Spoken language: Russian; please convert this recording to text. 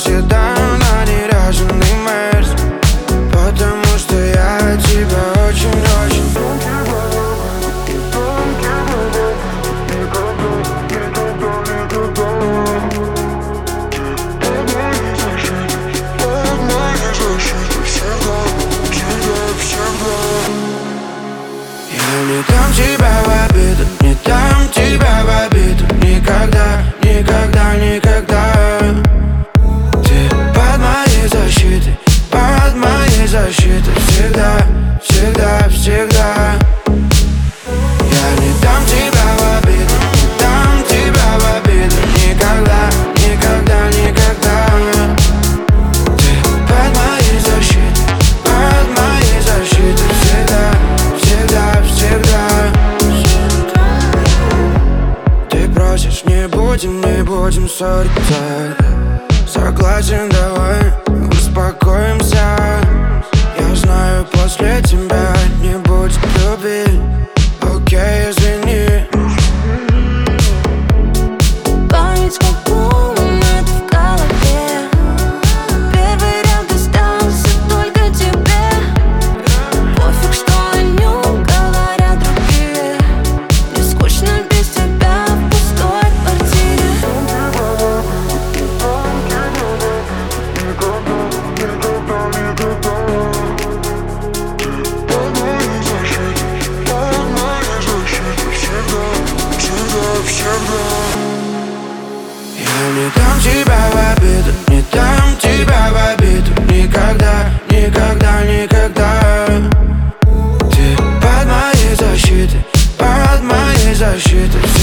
всегда на неряшенный мерз, потому что я тебя очень-очень. Я не дам тебя в обиду, не дам тебя в обиду. Никогда, никогда, никогда. Ты под моей защитой, под моей защитой. Всегда, всегда, всегда. Я не дам тебя в обиду, не дам тебя в обиду. Никогда, никогда, никогда. Ты под моей защитой, под моей защитой. Всегда, всегда, всегда. Ты просишь, не будем ссориться. Согласен, давай успокоимся. Я знаю, после тебя не будет любви. Окей, извини. Память как бумага в голове. Первый ряд достался только тебе. Пофиг, что о нем говорят другие. Мне скучно без тебя в пустой квартире. Я не дам тебя в обиду, не дам тебя в обиду. Никогда, никогда, никогда. Ты под моей защитой, под моей защитой.